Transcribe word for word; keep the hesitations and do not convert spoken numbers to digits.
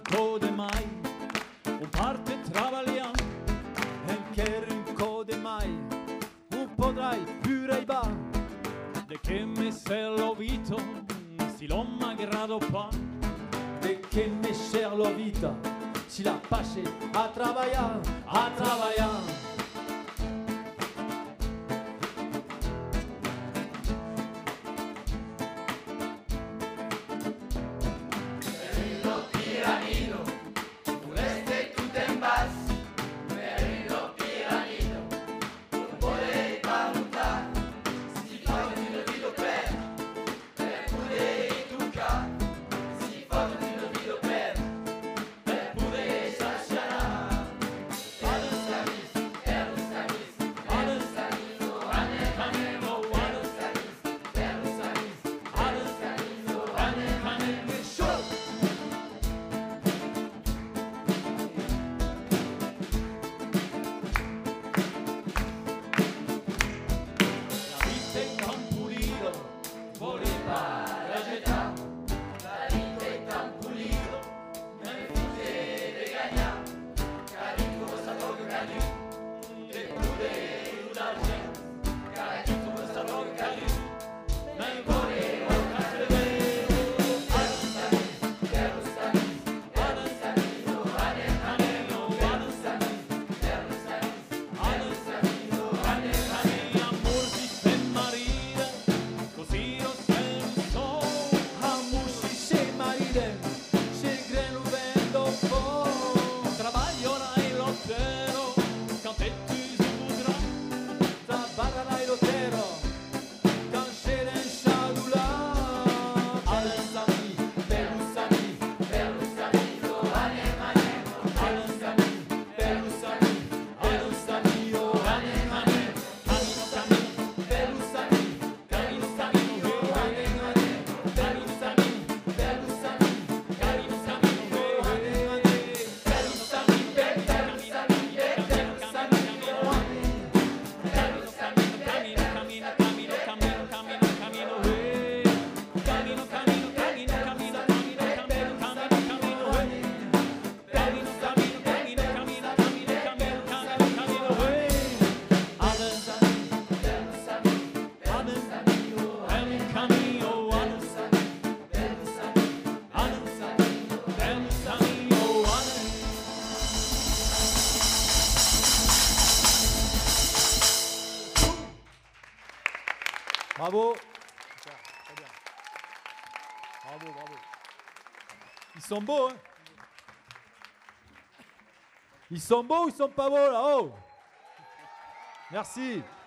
co de mai, o parte trabalhar, en quer un co de mai, o podrai pure ba, de che me se l'ho vito, si l'ho magrado pa, de che me cher l'ho vita, si la pace a trabalhar, a trabalhar. Bravo. Super, très bien. Bravo, bravo. Ils sont beaux, hein? Ils sont beaux ou ils sont pas beaux là-haut? Merci.